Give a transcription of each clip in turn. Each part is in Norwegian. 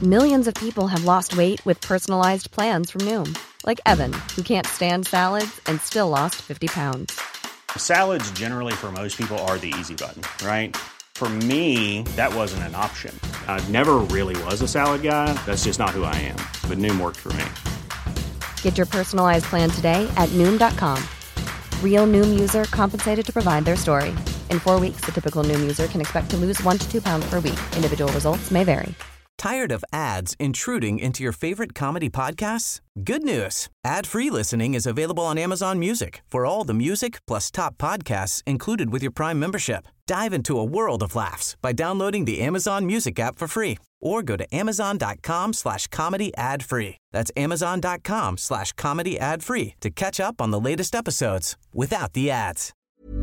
Millions of people have lost weight with personalized plans from Noom. Like Evan, who can't stand salads and still lost 50 pounds. Salads generally for most people are the easy button, right? For me, that wasn't an option. I never really was a salad guy. That's just not who I am. But Noom worked for me. Get your personalized plan today at Noom.com. Real Noom user compensated to provide their story. In 4 weeks, the typical Noom user can expect to lose 1 to 2 pounds per week. Individual results may vary. Tired of ads intruding into your favorite comedy podcasts? Good news. Ad-free listening is available on Amazon Music for all the music plus top podcasts included with your Prime membership. Dive into a world of laughs by downloading the Amazon Music app for free or go to amazon.com/comedy ad-free. That's amazon.com/comedy ad-free to catch up on the latest episodes without the ads.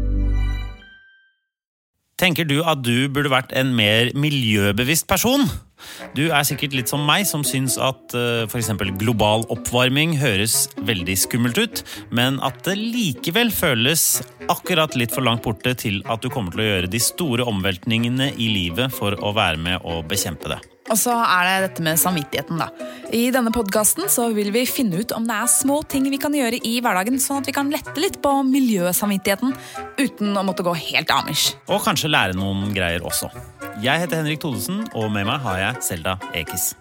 Tenker du at du burde vært en mer miljøbevisst person? Du sikkert litt som meg, som syns at for eksempel global oppvarming høres veldig skummelt ut, men at det likevel føles akkurat litt for langt borte til at du kommer til å gjøre de store omveltningene I livet for å være med og bekjempe det. Og så det dette med samvittigheten da. I denne podcasten så vil vi finne ut om det små ting vi kan gjøre I hverdagen, sånn at vi kan lette litt på miljøsamvittigheten, uten å måtte gå helt amish. Og kanskje lære noen greier også. Jeg heter Henrik Thodesen, og med meg har jeg Selda Ekis.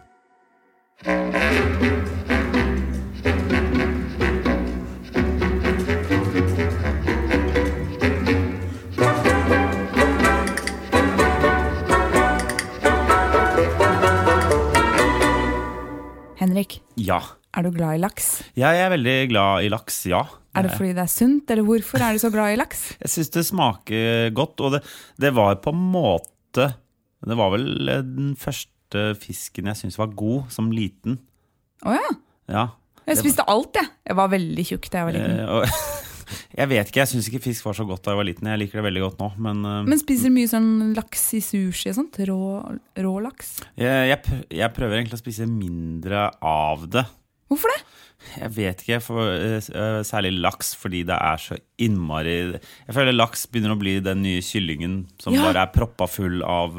Henrik, Ja. du glad I laks? Ja, jeg veldig glad I laks, ja. Det fordi det sunt, eller hvorfor du så glad I laks? Jeg synes det smaker godt, og det var på en måte, det var vel den første fisken jeg synes var god som liten. Åja? Ja. Jeg spiste alt, jeg. Jeg var veldig tjukk da jeg var liten. Jeg vet ikke, jeg synes ikke fisk var så godt da jeg var liten. Jeg liker det veldig godt nå, Men spiser du mye sånn laks I sushi og sånt? Rå laks? Jeg prøver egentlig å spise mindre av det. Hvorfor det? Jeg vet ikke, særlig laks, fordi det så innmari... Jeg føler laks begynner å bli den nye kyllingen som bare proppa full av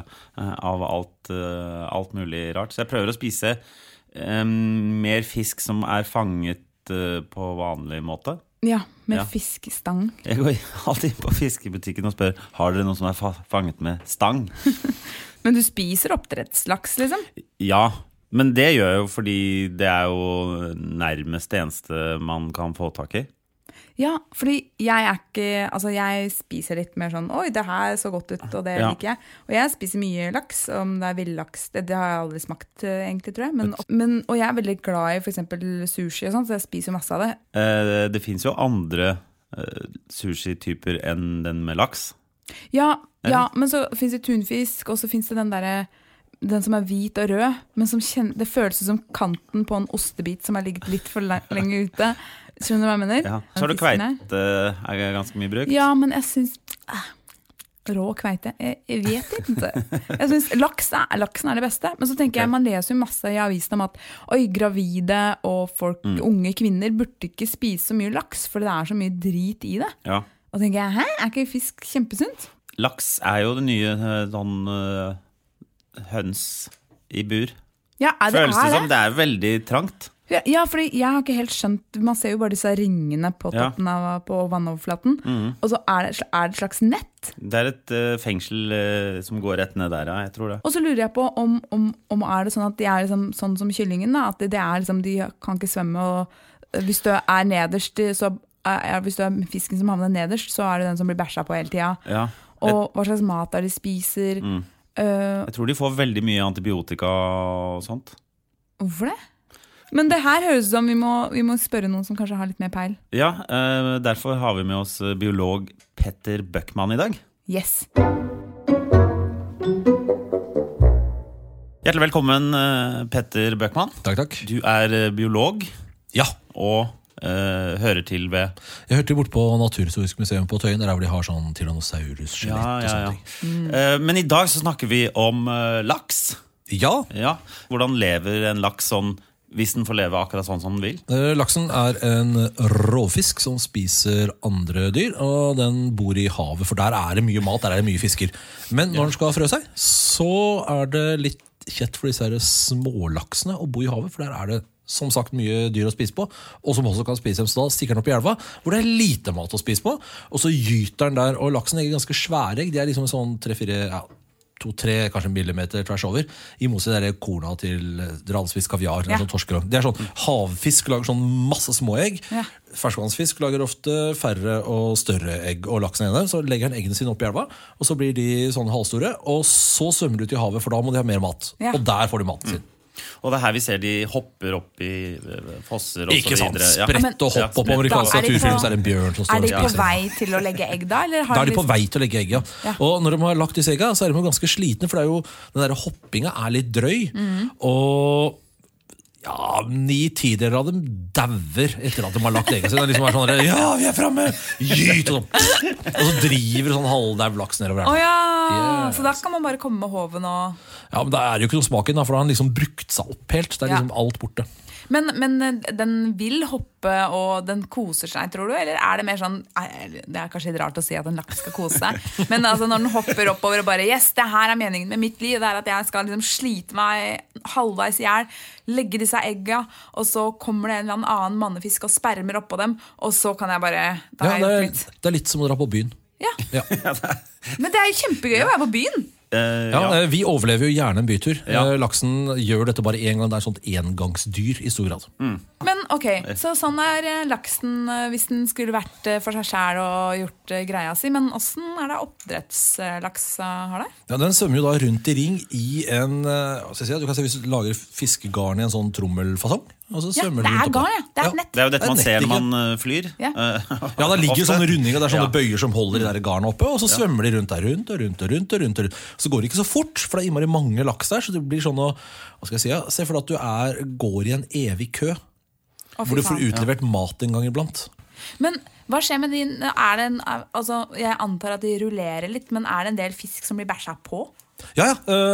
alt mulig rart. Så jeg prøver å spise mer fisk som fanget på vanlig måte. Ja, med fiskestang. Jeg går alltid inn på fiskebutikken og spør, har dere noe som fanget med stang? Men du spiser oppdrettslaks, liksom? Ja, men det gjør jeg jo fordi det jo nærmest det eneste man kan få tak I. Ja, fordi jeg ikke, altså jeg spiser litt mer sånn, oi, det her så godt ut, og det liker jeg. Og jeg spiser mye laks, om det villaks, det har jeg aldri smakt egentlig, tror jeg. Og jeg veldig glad I for eksempel sushi og sånt, så jeg spiser masse av det. Det finnes jo andre sushi-typer enn den med laks. Ja, men så finnes det tunfisk, og så finnes det den som hvit og rød, men som det føles som kanten på en ostebit som har ligget litt for lenge ute. Skjønner du hva jeg mener? Ja. Så har du kveite, ganske mye brukt? Ja, men jeg synes rå kveite, jeg vet ikke. Jeg synes laksen det beste, men så tenker jeg, man leser jo masse I avisen om at gravide og folk, unge kvinner burde ikke spise så mye laks, for det så mye drit I det. Ja. Og tenker jeg, ikke fisk kjempesunt? Laks jo det nye sånn høns I bur. Ja, Føles det som det veldig trangt? Ja, fordi jeg har ikke helt skjønt, man ser jo bare disse ringene på toppen på vannoverflaten, og så det et slags nett. Det et fengsel som går rett ned der, jeg tror det. Og så lurer jeg på om det sånn at de liksom, sånn som kyllingen, da, at det liksom, de kan ikke svømme, og hvis du nederst, så hvis du fisken som havner nederst, så det den som blir bæsja på hele tiden. Ja. Og hva slags mat de spiser. Jeg tror de får veldig mye antibiotika og sånt. Hvorfor det? Men det her høres ut som vi må spørre noen som kanskje har litt mer peil. Ja, derfor har vi med oss biolog Petter Bøckmann I dag. Yes. Hjertelig velkommen, Petter Bøckmann. Takk. Du biolog. Ja. Og hører til ved... Jeg hørte bort på Naturhistorisk museum på Tøyen, der hvor de har sånn Tyrannosaurus-skjelett og sånne ting. Men I dag så snakker vi om laks. Ja. Hvordan lever en laks sånn, hvis den får leve akkurat sånn som den vil? Laksen en råfisk som spiser andre dyr, og den bor I havet, for der det mye mat, der det mye fisker. Men når den skal frø seg, så det litt kjett for disse her smålaksene å bo I havet, for der det som sagt mye dyr å spise på, og som også kan spise dem, så da stikker den opp I elva, hvor det lite mat å spise på, og så gyter den der, og laksen legger ganske svære egg, de liksom sånn 2-3 kanskje millimeter tvers over, I motsetning til det korna til ralsfisk, kaviar, sånn torskelong. Det sånn, havfisk lager sånn masse små egg, ferskvannsfisk lager ofte færre og større egg, og laksen ene, så legger den eggene sine opp I elva, og så blir de sånn halvstore, og så svømmer de ut I havet, for da må de ha mer mat, og der får de maten sin. Og det her vi ser de hopper opp I fosser og så videre. Ikke sant, sprett og hopp opp amerikansk naturfilm, så det en bjørn som står de på vei til å legge egg da? Eller da de på vei til å legge egg, ja. Og når de har lagt disse egga, så de ganske slitne, for det jo, den der hoppinga litt drøy, og 9/10 av dem dauer etter at de har lagt egget sin. Det liksom sånn, ja, vi fremme! Gyt! Og så driver sånn halvdau laks nedover der. Så da kan man bare komme med hoven og... Ja, men da det jo ikke noe smaken, for da har han liksom brukt seg opp helt. Det liksom alt borte. Men den vil hoppe, og den koser seg, tror du? Eller det mer sånn, det kanskje litt rart å si at en laks skal kose seg, men altså når den hopper oppover og bare, yes, det her meningen med mitt liv, det at jeg skal liksom slite meg halvveis I hjel, legge disse egga, og så kommer det en eller annen mannefisk og spermer oppå dem, og så kan jeg bare... det litt som å dra på byen. Ja. Men det jo kjempegøy å være på byen. Vi overlever jo gjerne en bytur. Laksen gjør dette bare en gang. Det sånt engangsdyr I stor grad. Men ok, så sånn laksen hvis den skulle vært for seg selv og gjort greia si. Men hvordan det oppdrettslaks har det? Ja, den svømmer jo da rundt I ring I en du kan se hvis du lager fiskegarn I en sånn trommelfasong. Og så svømmer den rundt garn, det et nett. Det jo dette man ser når man flyr. Ja, det ligger sånne rundinger, det sånne bøyer som holder de der garnet oppe, og så svømmer de rundt der, rundt og rundt og rundt og rundt. Så går det ikke så fort, for det innmari mange laks der, så det blir sånn å, hva skal jeg si, se for deg at du går I en evig kø, hvor du får utlevert mat en gang iblant. Men hva skjer med din, altså, jeg antar at de rullerer litt, men det en del fisk som blir bæsja på? Ja,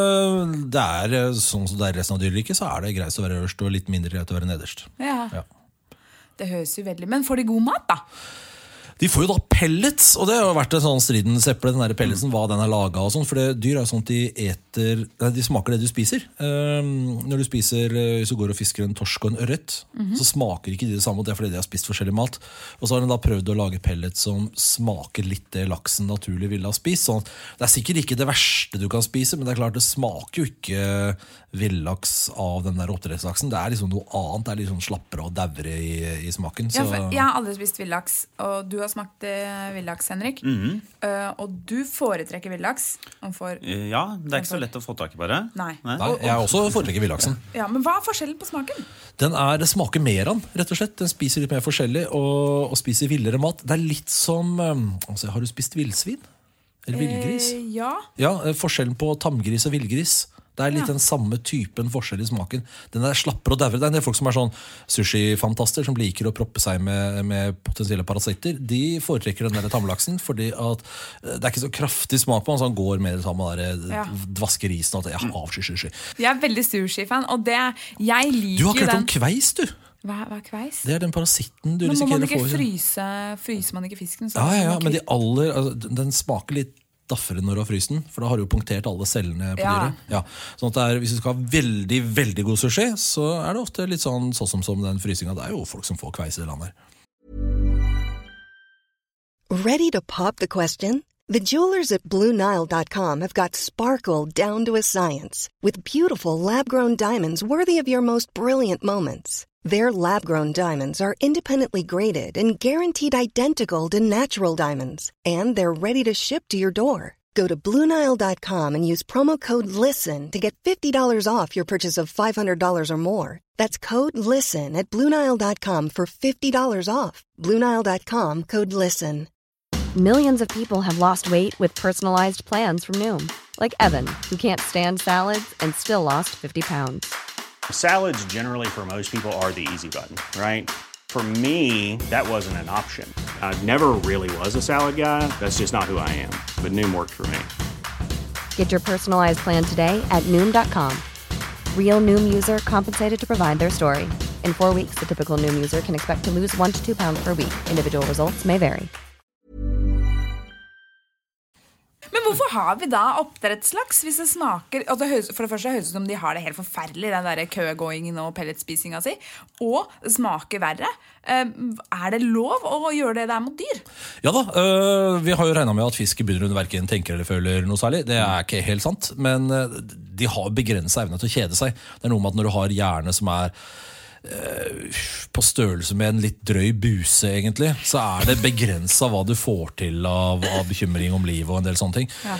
det sånn som det resten av dyreriket, så det greit å være øverst og litt mindre greit å være nederst. Ja. Det høres jo veldig, men får de god mat da? De får jo da pellets, og det har jo vært en sånn stridens eple, den der pelletsen, hva den laget og sånn, for dyr jo sånn at de smaker det du spiser. Når du spiser, hvis du går og fisker en torsk og en ørret, så smaker ikke de det samme, og det fordi de har spist forskjellig mat. Og så har de da prøvd å lage pellets som smaker litt det laksen naturlig ville ha spist. Sånn, det sikkert ikke det verste du kan spise, men det klart det smaker jo ikke villaks av den der oppdrettslaksen. Det liksom noe annet, det litt sånn slappere og dauere I smaken. Så... Ja, jeg har aldri spist villaks, og du har smakt villaks, Henrik. Og du foretrekker villaks. Ja, det ikke så lett å få tak I bare. Nei. Jeg også foretrekker villaksen. Ja, men hva forskjellen på smaken? Det smaker mer av den, rett og slett. Den spiser litt mer forskjellig, og spiser villere mat. Det litt som, har du spist villsvin? Eller villgris? Ja. Ja, forskjellen på tamgris og villgris. Det litt den samme typen forskjell I smaken. Den slapper og dauer. Det en del folk som sånn sushi-fantaster som liker å proppe seg med potensielle parasitter. De foretrekker den der tamlaksen, fordi at det ikke så kraftig smak på den, så han går mer sammen med dvaske risen, og at jeg avskyr sushi. Jeg veldig sushi-fan, og jeg liker du har ikke hørt om kveis, du? Hva kveis? Det den parasitten du risikerer å få. Men må man ikke fryser man ikke fisken? Ja, men den smaker litt daffere når du har fryst den, for da har du jo punktert alle cellene på dyret. Ja. Sånn at hvis du skal ha veldig, veldig god sushi, så det ofte litt sånn som den frysingen. Det jo folk som får kveis I det landet her. Ready to pop the question? The jewelers at BlueNile.com have got sparkle down to a science with beautiful lab-grown diamonds worthy of your most brilliant moments. Their lab-grown diamonds are independently graded and guaranteed identical to natural diamonds, and they're ready to ship to your door. Go to BlueNile.com and use promo code LISTEN to get $50 off your purchase of $500 or more. That's code LISTEN at BlueNile.com for $50 off. BlueNile.com, code LISTEN. Millions of people have lost weight with personalized plans from Noom. Like Evan, who can't stand salads and still lost 50 pounds. Salads generally for most people are the easy button, right? For me, that wasn't an option. I never really was a salad guy. That's just not who I am. But Noom worked for me. Get your personalized plan today at Noom.com. Real Noom user compensated to provide their story. In 4 weeks, the typical Noom user can expect to lose 1 to 2 pounds per week. Individual results may vary. Men hvorfor har vi da oppdrettslaks hvis det smaker for det første høres det ut som de har det helt forferdelig den der køgåingen og pelletspisinga si, og det smaker verre. Det lov å gjøre det der mot dyr? Ja da, vi har jo regnet med at fisk i bunnen hverken tenker eller føler noe særlig. Det ikke helt sant, men de har begrenset evne til å kjede seg. Det noe med at når du har hjerne som på størrelse med en litt drøy buse egentlig, så det begrenset hva du får til av bekymring om liv og en del sånne ting. Ja.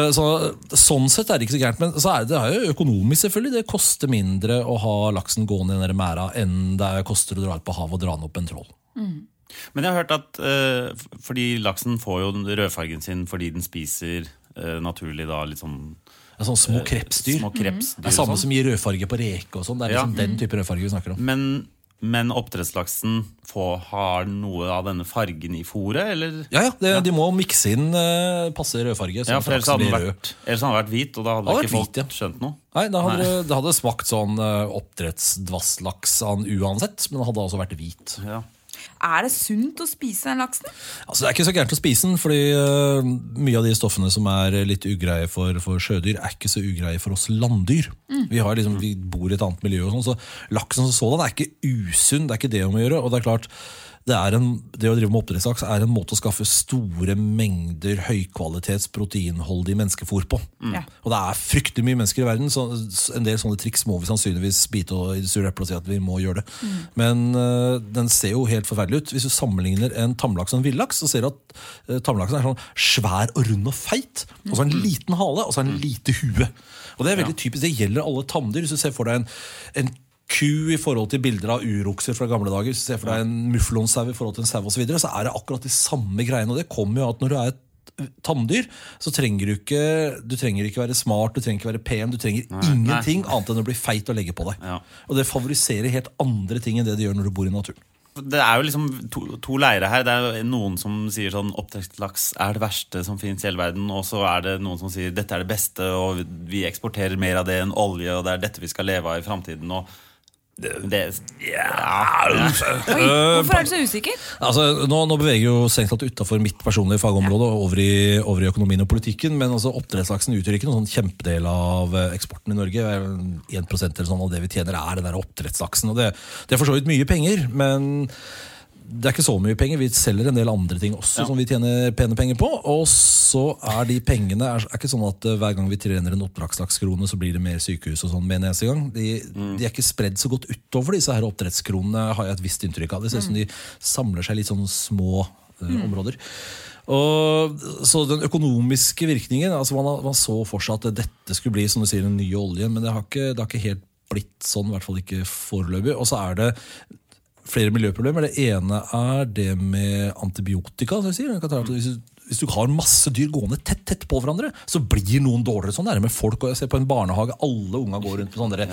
Sånn sett det ikke så gærent, men så det jo økonomisk selvfølgelig. Det koster mindre å ha laksen gående i den der mæra enn det koster å dra ut på hav og dra den opp en troll. Men jeg har hørt at fordi laksen får jo rødfargen sin fordi den spiser naturlig da litt sånn sånn små krepsdyr. Det samme som gir rødfarge på reke og sånn. Det liksom den type rødfarge vi snakker om. Men oppdrettslaksen har noe av denne fargen i fôret, eller? Ja, de må mikse inn passe rødfarge. Ja, for ellers hadde den vært hvit, og da hadde ikke folk skjønt noe. Nei, det hadde smakt sånn oppdrettsdvasslaks uansett, men det hadde også vært hvit. Ja. Det sunt å spise den laksen? Altså, det ikke så gærent å spise den, fordi mye av de stoffene som litt ugreie for sjødyr ikke så ugreie for oss landdyr. Vi bor i et annet miljø og sånn, så laksen som sådan ikke usunn, det ikke det om å gjøre, og det klart det å drive med oppdrettslaks en måte å skaffe store mengder høykvalitets proteinholdig menneskefôr på. Og det fryktelig mye mennesker i verden, så en del sånne triks må vi sannsynligvis bite og i det sure eplet og si at vi må gjøre det. Men den ser jo helt forferdelig ut. Hvis du sammenligner en tamlaks og en villaks, så ser du at tamlaksen sånn svær og rund og feit, og så en liten hale, og så en lite hue. Og det veldig typisk, det gjelder alle tamdyr. Hvis du ser for deg en ku i forhold til bilder av urokser fra gamle dager, så ser for deg en mufflonsau i forhold til en sau og så videre, så det akkurat de samme greiene, og det kommer jo at når du et tamdyr, så trenger du trenger ikke være smart, du trenger ikke være pen, du trenger ingenting annet enn å bli feit og legge på deg. Og det favoriserer helt andre ting enn det gjør når du bor i naturen. Det jo liksom to leirer her. Det jo noen som sier sånn oppdrettslaks det verste som finnes i hele verden, og så det noen som sier dette det beste, og vi eksporterer mer av det enn olje, og det dette vi skal leve av i fremtiden, og hvorfor du så usikker? Altså, nå beveger jo strengt tatt utenfor mitt personlige fagområde over i økonomien og politikken, men altså, oppdrettslaksen utgjør ikke noen sånn kjempedel av eksporten i Norge. 1% eller sånn av det vi tjener den der oppdrettslaksen, og det for så vidt mye penger, men det ikke så mye penger. Vi selger en del andre ting også som vi tjener pene penger på, og så de pengene ikke sånn at hver gang vi trener en oppdragslagskrone så blir det mer sykehus og sånn med en eneste gang. De ikke spredd så godt utover disse her oppdrettskronene, har jeg et visst inntrykk av. Det ser ut som de samler seg litt sånn små områder. Og så den økonomiske virkningen, altså man så for seg at dette skulle bli, som du sier, en ny olje, men det har ikke helt blitt sånn, i hvert fall ikke foreløpig. Og så det flere miljøproblemer. Det ene det med antibiotika, som jeg sier. Hvis du har masse dyr gående tett på hverandre, så blir noen dårligere. Sånn det med folk, og jeg ser på en barnehage, alle unger går rundt på sånne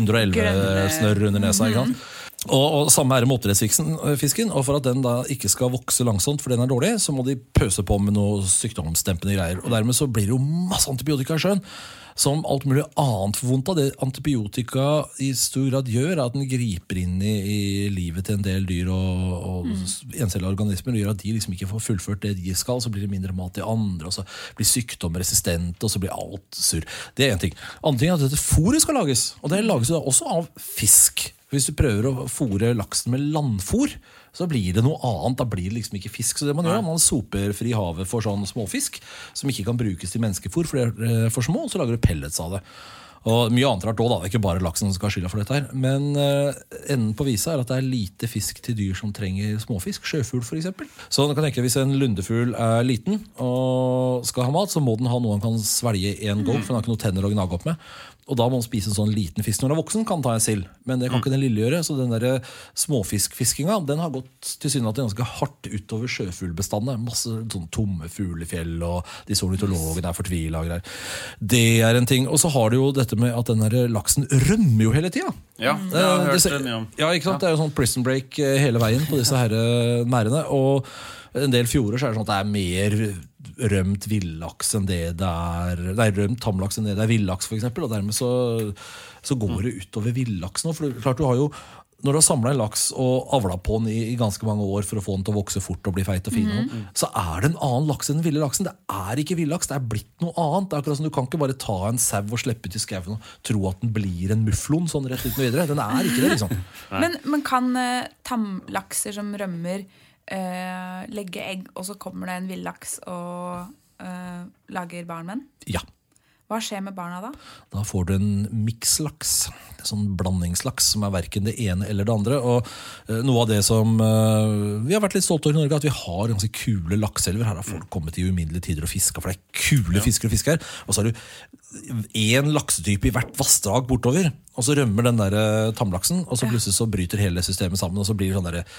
111 snørr under nesa, ikke sant? Og samme det med oppdrettsfisken, og for at den da ikke skal vokse langsomt, for den dårlig, så må de pøse på med noe sykdomsdempende greier, og dermed så blir det jo masse antibiotika i sjøen, som alt mulig annet for vondt av. Det antibiotika i stor grad gjør, at den griper inn i livet til en del dyr og encellige organismer, og gjør at de liksom ikke får fullført det de skal, så blir det mindre mat i andre, og så blir sykdom resistent, og så blir alt surr. Det en ting. Andre ting at dette fôret skal lages, og det lages jo også av fisk. Hvis du prøver å fôre laksen med landfôr, så blir det noe annet, da blir det liksom ikke fisk. Så det man gjør, man soper fri havet for sånn småfisk, som ikke kan brukes til menneskefôr, for det for små, så lager du pellets av det. Og mye annet rart også, det ikke bare laksen som skal ha skylda for dette her. Men enden på visa at det lite fisk til dyr som trenger småfisk, sjøfugl for eksempel. Så du kan tenke, hvis en lundefugl liten og skal ha mat, så må den ha noe han kan svelge en gang, for den har ikke noe tenner å gnage opp med. Og da må man spise en sånn liten fisk. Når den voksen kan ta en sild, men det kan ikke den lille gjøre. Så den der småfiskfiskinga, den har gått til syne at det ganske hardt utover sjøfuglbestandene. Masse sånn tomme fuglefjell, og de ornitologene fortvilet og greier. Det en ting. Og så har du jo dette med at den der laksen rømmer jo hele tiden. Ja, det har jeg hørt det mye om. Ja, ikke sant? Det jo sånn prison break hele veien på disse her mærene, og en del fjorder så det sånn at det mer rømt villaks enn det rømt tamlaks enn det villaks for eksempel, og dermed så går det utover villaksen. For klart du har jo når du har samlet en laks og avlet på den i ganske mange år for å få den til å vokse fort og bli feit og fin, så det en annen laks enn den ville laksen. Det ikke villaks, det blitt noe annet. Det akkurat som du kan ikke bare ta en sau og slippe ut i skauen og tro at den blir en mufflon sånn rett uten videre. Den ikke det, liksom. Men kan tamlakser som rømmer legge egg, og så kommer det en villaks og lager barn med den? Ja. Hva skjer med barna da? Da får du en mikslaks, en sånn blandingslaks som hverken det ene eller det andre. Og noe av det som vi har vært litt stolte over i Norge, at vi har ganske kule lakselver. Her har folk kommet i uminnelige tider og fisket, for det kule fisker å fiske her. Og så har du en laksetype i hvert vassdrag bortover, og så rømmer den der tamlaksen, og så plutselig så bryter hele systemet sammen, og så blir det sånn der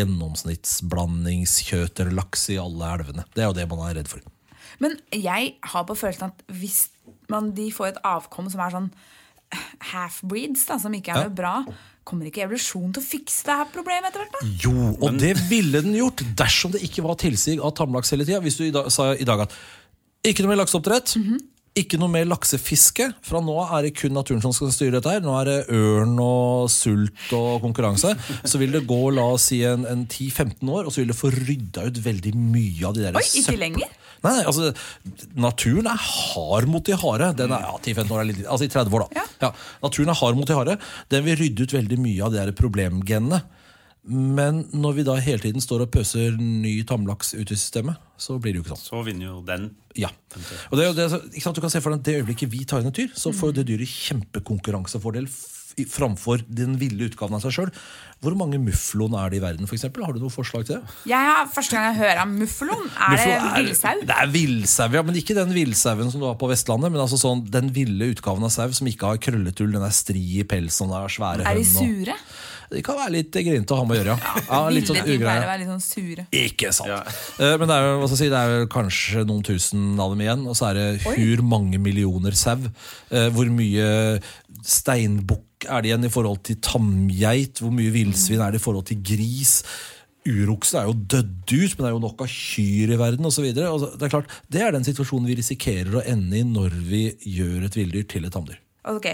gjennomsnittsblandingskjøt eller laks i alle elvene. Det jo det man redd for. Men jeg har på følelsen at hvis de får et avkom som sånn half-breeds, da, som ikke noe bra, kommer ikke evolusjon til å fikse det her problemet etter hvert da? Jo, og det ville den gjort dersom det ikke var tilsig av tamlaks hele tiden. Hvis du sa i dag at ikke noe mer lakseoppdrett, ikke noe mer laksefiske, fra nå det kun naturen som skal styre dette her, nå det ørn og sult og konkurranse, så vil det gå, la oss si, en 10-15 år, og så vil det få rydda ut veldig mye av de der ikke lenger? Nei, altså, naturen hard mot de harde. Den 10-15 år litt, altså i 30 år da. Ja, naturen hard mot de harde. Den vil rydde ut veldig mye av de der problemgenene. Men når vi da hele tiden står og pøser ny tamlaks ut i systemet, så blir det jo ikke sånn. Så vinner jo den. Ja. Og det ikke sant, du kan se for deg det øyeblikket vi tar inn et dyr, så får det dyret kjempekonkurransefordel framfor den ville utgaven av seg selv. Hvor mange mufflon det i verden, for eksempel? Har du noe forslag til det? Første gang jeg hører om mufflon, det villsau? Det villsau, ja, men ikke den villsauen som du har på Vestlandet, men altså sånn, den ville utgaven av sau som ikke har krølletull, den stri i pelsen, den svære hønn. De sure? Det kan være litt grint å ha med å gjøre, ja. Litt sånn ugreier. Være litt sånn sure. Ikke sant. Ja. Men det jo, hva skal jeg si, det jo kanskje noen tusen av dem igjen, og så det hvor mange millioner sau, hvor mye steinbukk det igjen i forhold til tamgeit, hvor mye vildsvin det i forhold til gris. Uroksen jo dødd ut, men det jo nok av kyr i verden og så videre. Og det klart, det den situasjonen vi risikerer å ende i når vi gjør et villdyr til et tamdyr. Ok,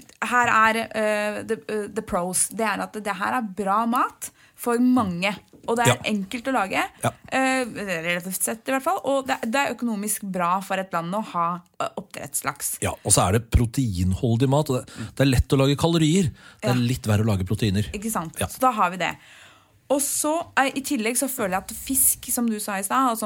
her the pros. Det at det her bra mat for mange, og det enkelt å lage, relativt sett i hvert fall, og det økonomisk bra for et land å ha oppdrettslaks. Ja, og så det proteinholdig mat, og det lett å lage kalorier. Det litt verre å lage proteiner. Ikke sant, så da har vi det. Og så, i tillegg så føler jeg at fisk, som du sa i sted,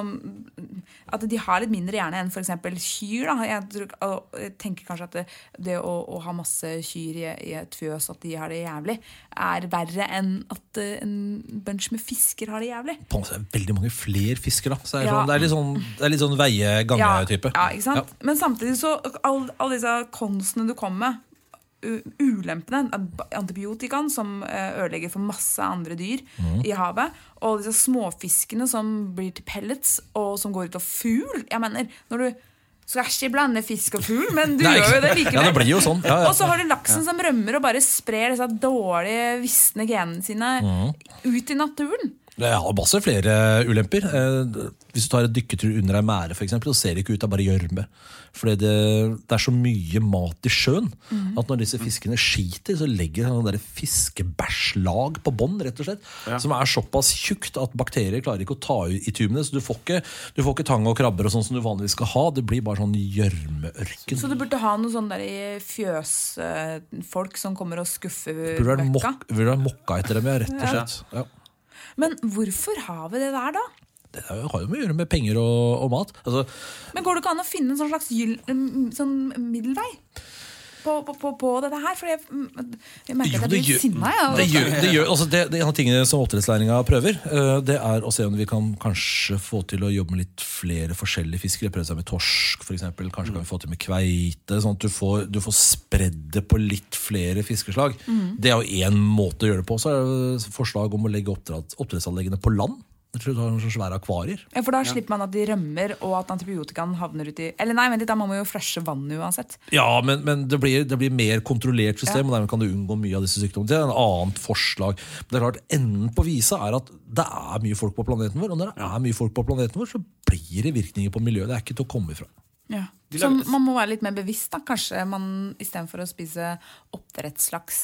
at de har litt mindre hjerne enn for eksempel kyr. Da. Jeg tenker kanskje at det å ha masse kyr i et fjøs, at de har det jævlig, verre enn at en bunch med fisker har det jævlig. På en måte veldig mange flere fisker da. Så det litt sånn veie-gange-type. Ja, ikke sant? Men samtidig så, alle disse konstene du kommer med, ulempene, antibiotikaen som ødelegger for masse andre dyr i havet, og disse småfiskene som blir til pellets og som går ut av fugl. Jeg mener, når du skal ikke blande fisk og fugl, men du gjør jo det likevel. Ja, det blir jo sånn. Ja. Og så har du laksen som rømmer og bare sprer disse dårlige, visne genene sine ut i naturen. Det har masse flere ulemper. Hvis du tar et dykketur under en mære for eksempel, så ser det ikke ut av bare gjørme. Fordi det så mye mat i sjøen at når disse fiskene skiter, så legger det der fiskebærslag på bånd, rett og slett, som såpass tjukt at bakterier klarer ikke å ta i tubene, så du får ikke tang og krabber og sånn som du vanligvis skal ha. Det blir bare sånn gjørmeørken. Så du burde ha noe sånn der i fjøsfolk som kommer og skuffer bøkka? Burde være mokka etter dem, rett og slett. Ja. Men hvorfor har vi det der da? Det har jo mye å gjøre med penger og mat. Altså, men går det ikke an å finne en sånn slags sånn middelvei på dette her? For jeg merker at jeg blir sinna. En av tingene som oppdrettslæringa prøver, det å se om vi kan kanskje få til å jobbe med litt flere forskjellige fisker. Jeg prøver seg med torsk, for eksempel. Kanskje kan vi få til med kveite, sånn at du får spredd det på litt flere fiskeslag. Det jo en måte å gjøre det på. Så det forslag om å legge oppdrettsanleggene på land. Jeg tror du har noen svære akvarier. Ja, for da slipper man at de rømmer, og at antibiotikaen havner ut i... Eller nei, da må man jo flashe vann uansett. Ja, men det blir mer kontrollert system, og dermed kan du unngå mye av disse sykdommene. Det en annet forslag. Men det klart, enden på visa at det mye folk på planeten vår, og når det mye folk på planeten vår, så blir det virkninger på miljøet. Det ikke til å komme ifra. Ja. Så man må være litt mer bevisst da. Kanskje man i stedet for å spise oppdrettslaks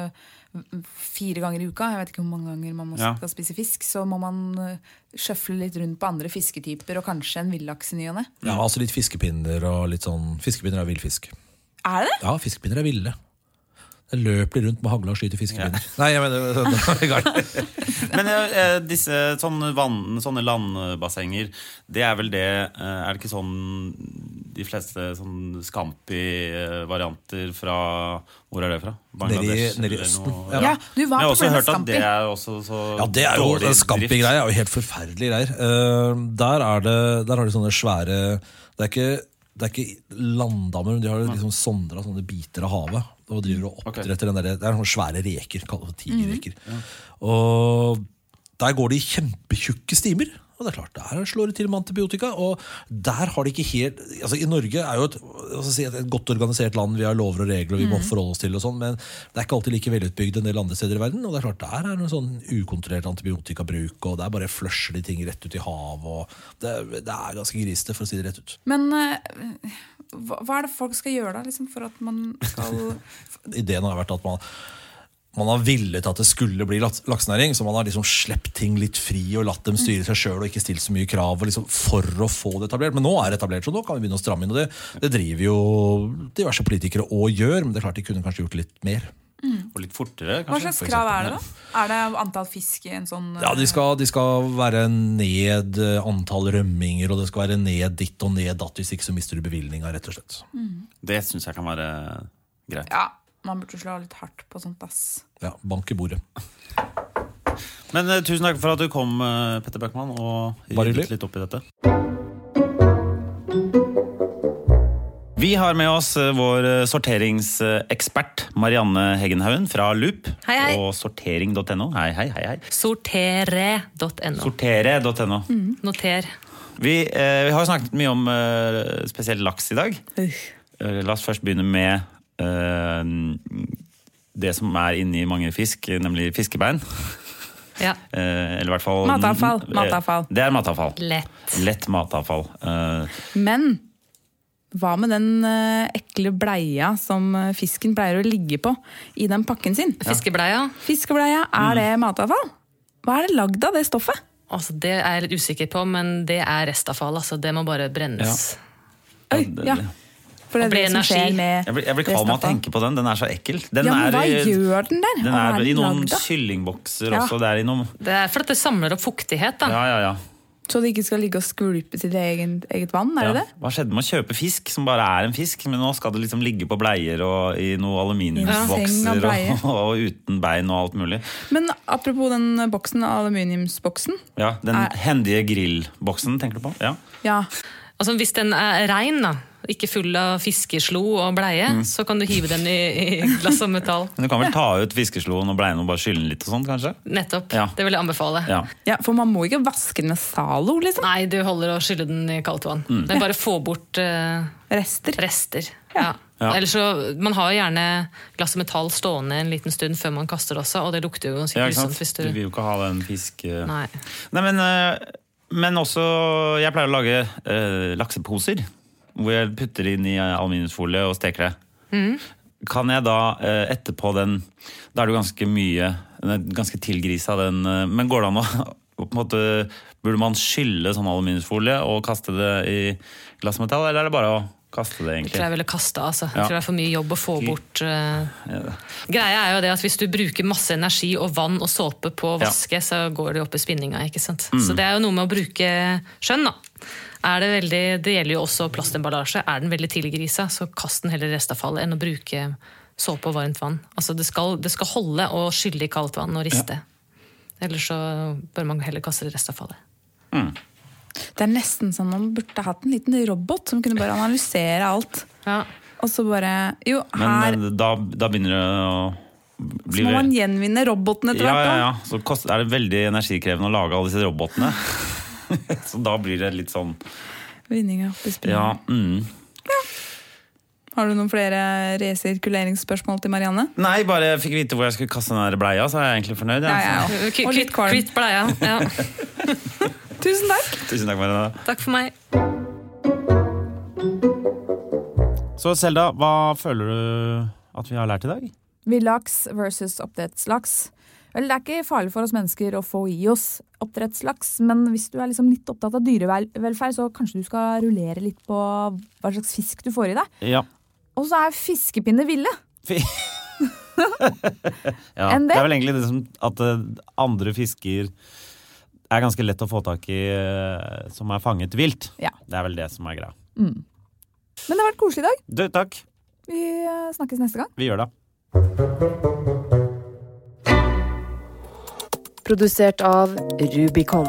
4 ganger i uka, jeg vet ikke hvor mange ganger man skal spise fisk, så må man sjøfle litt rundt på andre fisketyper og kanskje en villaks i ny og ne. Ja, altså litt fiskepinner og litt sånn. Fiskepinner er villfisk. Er det? Ja, fiskepinner er ville. Det løper litt rundt med hagla og skyter fiskepinner. Nei, jeg mener Men disse sånne landbassenger, det er vel det, er det ikke sånn de fleste sånn Scampi-varianter fra, hvor er det fra? Bangladesh? Nede i Østen. Ja, du var på flere Scampi. Det er også så ja, det er jo, dårlig Scampi-greier er jo helt forferdelig greier. Der har de sånne svære, det er ikke landdammer, men de har liksom sondre sånne biter av havet. Og driver og oppdretter den der, det er sånne svære reker, tigerreker. Og der går de i kjempetjukke stimer. Og det er klart, der slår det til med antibiotika. Og der har de ikke helt, altså i Norge er jo et godt organisert land, vi har lover og regler, og vi må forholde oss til og sånn, men det er ikke alltid like velutbygd en del andre steder i verden. Og det er klart, der er det en sånn ukontrollert antibiotikabruk, og der bare flusher de ting rett ut i hav, og det er ganske grisete, for å si det rett ut. Men hva er det folk skal gjøre da, liksom, for at man skal... Ideen har vært at man har villet at det skulle bli laksenæring, så man har liksom slept ting litt fri og latt dem styre seg selv og ikke stilt så mye krav liksom, for å få det etablert. Men nå er det etablert, så nå kan vi begynne å stramme inn, og det driver jo diverse politikere og gjør, men det er klart de kunne kanskje gjort litt mer. Og litt fortere, kanskje. Hva slags krav er det da? Er det antall fisk i en sånn... Ja, de skal være ned antall rømminger, og det skal være ned ditt og ned datt, hvis ikke så mister du bevilgninga, rett og slett. Det synes jeg kan være greit. Ja, man burde slå litt hardt på sånt, ass. Ja, bank i bordet. Men tusen takk for at du kom, Petter Bøckmann, og ryddet litt opp i dette. Vi har med oss vår sorteringsekspert Marianne Heggenhaugen fra Loop. Hei. Og sortering.no. Hei. Sortere.no. Sortere.no. Noter. Vi har jo snakket mye om spesielt laks i dag. La oss først begynne med det som er inne i mange fisk, nemlig fiskebein. Ja. Eller i hvert fall Matavfall. Det er matavfall. Lett matavfall. Men hva med den ekle bleia som fisken pleier å ligge på i den pakken sin? Fiskebleia. Fiskebleia, er det matavfall? Hva er det lagd av det stoffet? Altså, det er jeg litt usikker på, men det er restavfall. Altså, det må bare brennes. Ja. For det er det som skjer med jeg blir kald med å tenke på den er så ekkel. Men hva gjør den der? Den er i noen kyllingbokser også. Det er for at det samler opp fuktighet da. Ja. Så det ikke skal ligge og skvulpe til eget vann, er det det? Hva skjedde med å kjøpe fisk som bare er en fisk, men nå skal det liksom ligge på bleier og i noen aluminiumsbokser og uten bein og alt mulig. Men apropos den boksen, aluminiumsboksen. Ja, den hendige grillboksen, tenker du på? Ja. Altså hvis den er rein da, ikke full av fiskeslo og bleie, så kan du hive den i glass og metall. Men du kan vel ta ut fiskesloen og bleien og bare skylle den litt og sånt, kanskje? Nettopp, det vil jeg anbefale. Ja, for man må ikke vaske den med Zalo, liksom. Nei, du holder å skylle den i kaldt vann. Men bare få bort rester. Ja. Ellers så, man har jo gjerne glass og metall stående en liten stund før man kaster det også, og det lukter jo ganske grusomt hvis du vil jo ikke ha den fisk... Nei, men også, jeg pleier å lage lakseposer, hvor jeg putter inn i aluminiumsfolie og steker det. Kan jeg da etterpå da er det ganske tilgrisa den, men går det an å, på en måte, burde man skylle sånn aluminiumsfolie og kaste det i glassmetall, eller er det bare å kaste det egentlig? Jeg tror jeg ville kaste, altså. Jeg tror det er for mye jobb å få bort. Greia er jo det at hvis du bruker masse energi og vann og såpe på å vaske, så går det opp i spinninga, ikke sant? Så det er jo noe med å bruke skjønn da. Det gjelder jo også plastemballasje. Er den veldig tilgrisa, så kast den heller restavfallet enn å bruke såpe og varmt vann. Altså det skal holde å skylle i kaldt vann og riste. Ellers så bør man heller kaste det restavfallet. Det er nesten sånn man burde hatt en liten robot som kunne bare analysere alt. Og så bare, Men da begynner det å så må man gjenvinne robotene etter hvert. Så er det veldig energikrevende å lage alle disse robotene. Så da blir det litt sånn vinning opp i spillet. Har du noen flere resirkuleringsspørsmål til Marianne? Nei, bare jeg fikk vite hvor jeg skulle kaste den der bleia, så er jeg egentlig fornøyd. Og litt kvalm. Kvitt bleia, Tusen takk. Tusen takk, Marianne. Takk for meg. Så Selda, hva føler du at vi har lært i dag? Villaks versus oppdrettslaks. Vel, det er ikke farlig for oss mennesker å få i oss oppdrettslaks, men hvis du er liksom litt opptatt av dyrevelferd, så kanskje du skal rullere litt på hva slags fisk du får i deg. Ja. Og så er fiskepinner ville. Ja, det er vel egentlig det som at andre fisker er ganske lett å få tak i som er fanget vilt. Ja. Det er vel det som er greia. Men det har vært koselig i dag. Du, takk. Vi snakkes neste gang. Vi gjør det. Produsert av Rubicon.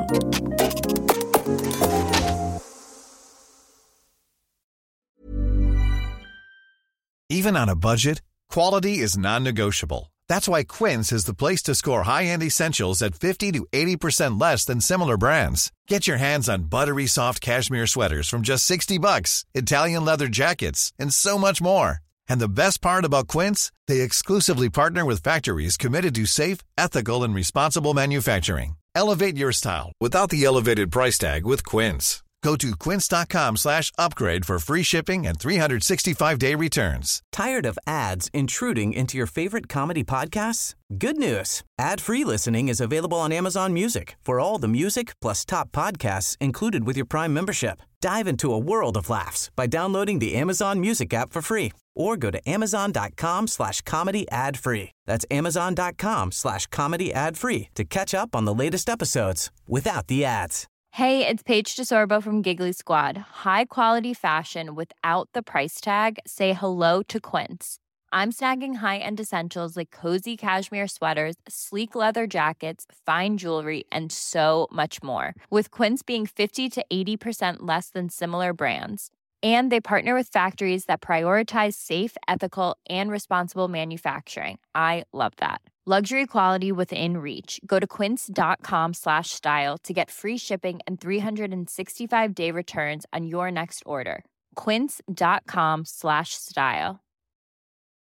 Even on a budget, quality is non-negotiable. That's why Quince is the place to score high-end essentials at 50 to 80% less than similar brands. Get your hands on buttery soft cashmere sweaters from just $60, Italian leather jackets, and so much more. And the best part about Quince, they exclusively partner with factories committed to safe, ethical, and responsible manufacturing. Elevate your style without the elevated price tag with Quince. Go to quince.com/upgrade for free shipping and 365-day returns. Tired of ads intruding into your favorite comedy podcasts? Good news. Ad-free listening is available on Amazon Music for all the music plus top podcasts included with your Prime membership. Dive into a world of laughs by downloading the Amazon Music app for free or go to amazon.com/comedy ad-free. That's amazon.com/comedy ad-free to catch up on the latest episodes without the ads. Hey, it's Paige DeSorbo from Giggly Squad. High quality fashion without the price tag. Say hello to Quince. I'm snagging high-end essentials like cozy cashmere sweaters, sleek leather jackets, fine jewelry, and so much more. With Quince being 50 to 80% less than similar brands. And they partner with factories that prioritize safe, ethical, and responsible manufacturing. I love that. Luxury quality within reach. Go to quince.com/style to get free shipping and 365-day returns on your next order. Quince.com/style.